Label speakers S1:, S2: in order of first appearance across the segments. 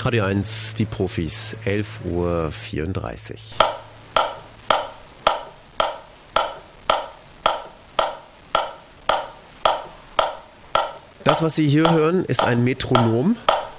S1: Radio 1, die Profis, 11:34 Uhr. Das, was Sie hier hören, ist ein Metronom.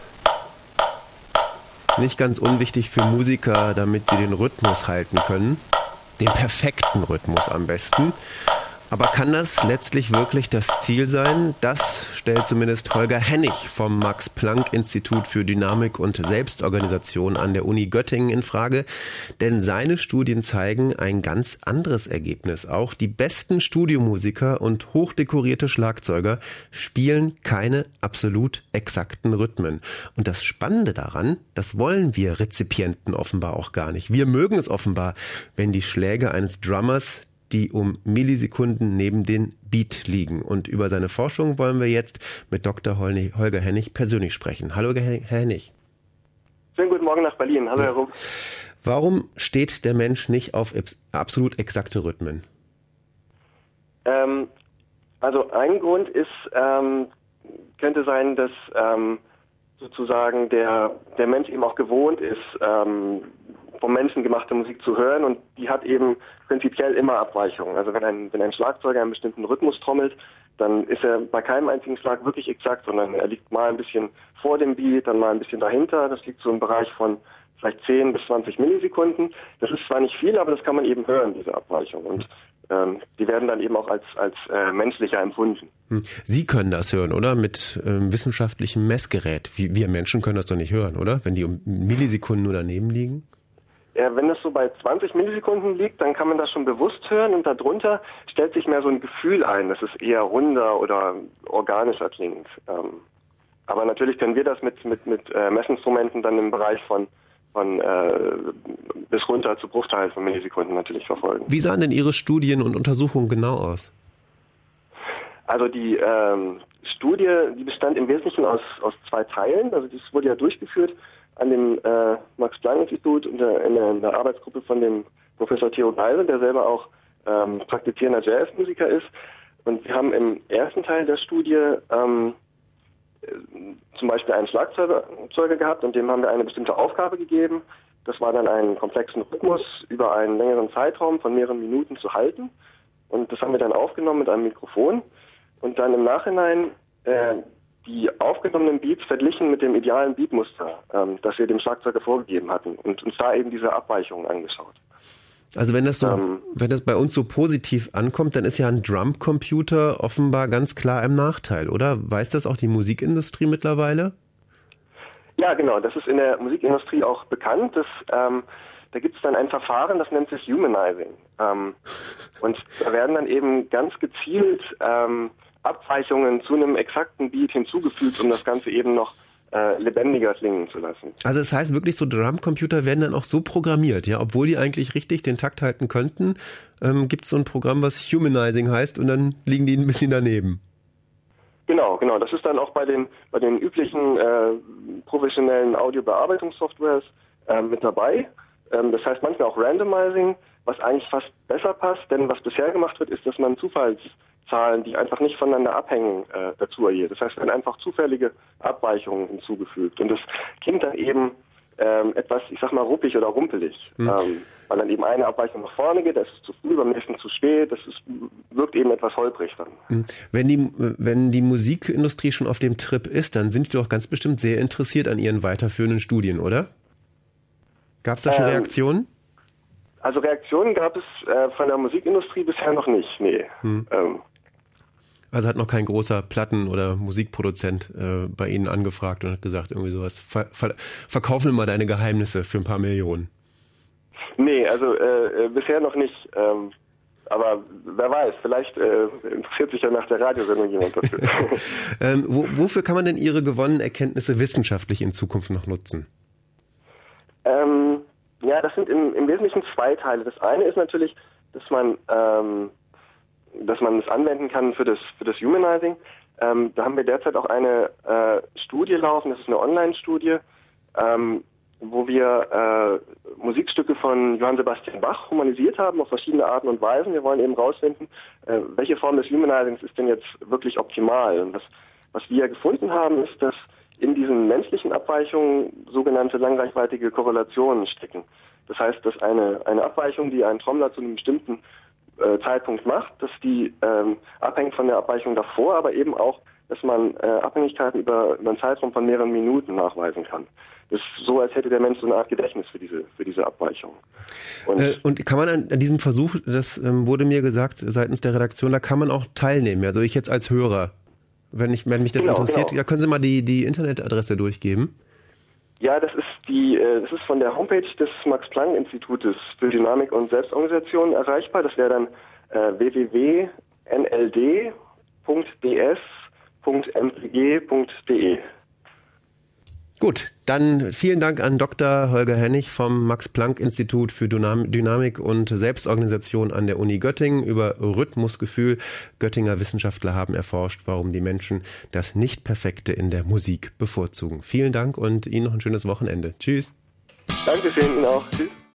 S1: Nicht ganz unwichtig für Musiker, damit sie den Rhythmus halten können. Den perfekten Rhythmus am besten. Aber kann das letztlich wirklich das Ziel sein? Das stellt zumindest Holger Hennig vom Max-Planck-Institut für Dynamik und Selbstorganisation an der Uni Göttingen in Frage. Denn seine Studien zeigen ein ganz anderes Ergebnis. Auch die besten Studiomusiker und hochdekorierte Schlagzeuger spielen keine absolut exakten Rhythmen. Und das Spannende daran, das wollen wir Rezipienten offenbar auch gar nicht. Wir mögen es offenbar, wenn die Schläge eines Drummers die um Millisekunden neben den Beat liegen. Und über seine Forschung wollen wir jetzt mit Dr. Holger Hennig persönlich sprechen. Hallo, Herr Hennig.
S2: Schönen guten Morgen nach Berlin. Hallo, Herr Rupp.
S1: Warum steht der Mensch nicht auf absolut exakte Rhythmen?
S2: Also ein Grund ist, könnte sein, dass sozusagen der Mensch eben auch gewohnt ist, vom Menschen gemachte Musik zu hören, und die hat eben prinzipiell immer Abweichungen. Also wenn ein Schlagzeuger einen bestimmten Rhythmus trommelt, dann ist er bei keinem einzigen Schlag wirklich exakt, sondern er liegt mal ein bisschen vor dem Beat, dann mal ein bisschen dahinter. Das liegt so im Bereich von vielleicht 10 bis 20 Millisekunden. Das ist zwar nicht viel, aber das kann man eben hören, diese Abweichung. Und die werden dann eben auch als menschlicher empfunden.
S1: Sie können das hören, oder? Mit wissenschaftlichem Messgerät. Wir Menschen können das doch nicht hören, oder? Wenn die um Millisekunden nur daneben liegen?
S2: Wenn das so bei 20 Millisekunden liegt, dann kann man das schon bewusst hören, und darunter stellt sich mehr so ein Gefühl ein, dass es eher runder oder organischer klingt. Aber natürlich können wir das mit Messinstrumenten dann im Bereich von bis runter zu Bruchteilen von Millisekunden natürlich verfolgen.
S1: Wie sahen denn Ihre Studien und Untersuchungen genau aus?
S2: Also die Studie, die bestand im Wesentlichen aus 2 Teilen. Also das wurde ja durchgeführt an dem Max-Planck-Institut in der Arbeitsgruppe von dem Professor Theo Geisel, der selber auch praktizierender Jazzmusiker ist. Und wir haben im ersten Teil der Studie zum Beispiel einen Schlagzeuger gehabt, und dem haben wir eine bestimmte Aufgabe gegeben. Das war dann einen komplexen Rhythmus über einen längeren Zeitraum von mehreren Minuten zu halten. Und das haben wir dann aufgenommen mit einem Mikrofon und dann im Nachhinein die aufgenommenen Beats verglichen mit dem idealen Beatmuster, das wir dem Schlagzeuger vorgegeben hatten, und uns da eben diese Abweichungen angeschaut.
S1: Also wenn das bei uns so positiv ankommt, dann ist ja ein Drumcomputer offenbar ganz klar im Nachteil, oder? Weiß das auch die Musikindustrie mittlerweile?
S2: Ja, genau. Das ist in der Musikindustrie auch bekannt. Da gibt es dann ein Verfahren, das nennt sich Humanizing. Und da werden dann eben ganz gezielt Abweichungen zu einem exakten Beat hinzugefügt, um das Ganze eben noch lebendiger klingen zu lassen.
S1: Also das heißt wirklich, so Drumcomputer werden dann auch so programmiert, ja, obwohl die eigentlich richtig den Takt halten könnten, gibt es so ein Programm, was Humanizing heißt, und dann liegen die ein bisschen daneben.
S2: Genau. Das ist dann auch bei den üblichen professionellen Audiobearbeitungssoftwares mit dabei. Das heißt manchmal auch Randomizing, was eigentlich fast besser passt, denn was bisher gemacht wird, ist, dass man Zufallszahlen, die einfach nicht voneinander abhängen, dazu addiert. Das heißt, werden einfach zufällige Abweichungen hinzugefügt. Und das klingt dann eben etwas, ich sag mal, ruppig oder rumpelig. Weil dann eben eine Abweichung nach vorne geht, das ist zu früh, beim nächsten zu spät, wirkt eben etwas holprig dann.
S1: Wenn die Musikindustrie schon auf dem Trip ist, dann sind die doch ganz bestimmt sehr interessiert an ihren weiterführenden Studien, oder? Gab es da schon Reaktionen?
S2: Also Reaktionen gab es von der Musikindustrie bisher noch nicht, nee.
S1: Also hat noch kein großer Platten- oder Musikproduzent bei Ihnen angefragt und hat gesagt, irgendwie sowas, verkauf mir mal deine Geheimnisse für ein paar Millionen.
S2: Nee, also bisher noch nicht. Aber wer weiß, vielleicht interessiert sich ja nach der Radiosendung jemand dafür.
S1: Wofür kann man denn Ihre gewonnenen Erkenntnisse wissenschaftlich in Zukunft noch nutzen?
S2: Ja, das sind im Wesentlichen 2 Teile. Das eine ist natürlich, dass man es anwenden kann für das Humanizing. Da haben wir derzeit auch eine Studie laufen, das ist eine Online-Studie, wo wir Musikstücke von Johann Sebastian Bach humanisiert haben auf verschiedene Arten und Weisen. Wir wollen eben rausfinden, welche Form des Humanizings ist denn jetzt wirklich optimal. Und was wir gefunden haben, ist, dass in diesen menschlichen Abweichungen sogenannte langreichweitige Korrelationen stecken. Das heißt, dass eine Abweichung, die ein Trommler zu einem bestimmten Zeitpunkt macht, dass die abhängt von der Abweichung davor, aber eben auch, dass man Abhängigkeiten über einen Zeitraum von mehreren Minuten nachweisen kann. Das ist so, als hätte der Mensch so eine Art Gedächtnis für diese Abweichung.
S1: Und kann man an diesem Versuch, das wurde mir gesagt seitens der Redaktion, da kann man auch teilnehmen. Also ich jetzt als Hörer, wenn mich das interessiert, ja, können Sie mal die Internetadresse durchgeben?
S2: Ja, das ist von der Homepage des Max-Planck-Institutes für Dynamik und Selbstorganisation erreichbar. Das wäre dann www.nld.ds.mpg.de.
S1: Gut, dann vielen Dank an Dr. Holger Hennig vom Max-Planck-Institut für Dynamik und Selbstorganisation an der Uni Göttingen über Rhythmusgefühl. Göttinger Wissenschaftler haben erforscht, warum die Menschen das Nicht-Perfekte in der Musik bevorzugen. Vielen Dank und Ihnen noch ein schönes Wochenende. Tschüss.
S2: Dankeschön, Ihnen auch. Tschüss.